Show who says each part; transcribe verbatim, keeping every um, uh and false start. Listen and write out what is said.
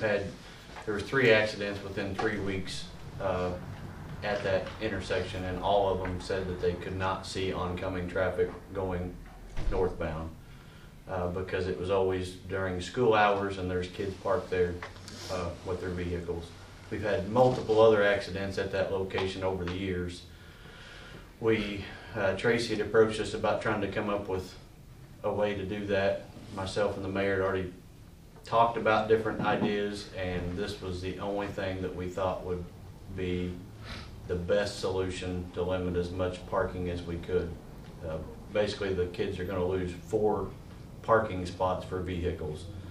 Speaker 1: had, there were three accidents within three weeks uh, at that intersection, and all of them said that they could not see oncoming traffic going northbound uh, because it was always during school hours and there's kids parked there uh, with their vehicles. We've had multiple other accidents at that location over the years. We, uh, Tracy had approached us about trying to come up with a way to do that. Myself and the mayor had already talked about different ideas, and this was the only thing that we thought would be the best solution to limit as much parking as we could. Uh, basically, the kids are going to lose four parking spots for vehicles.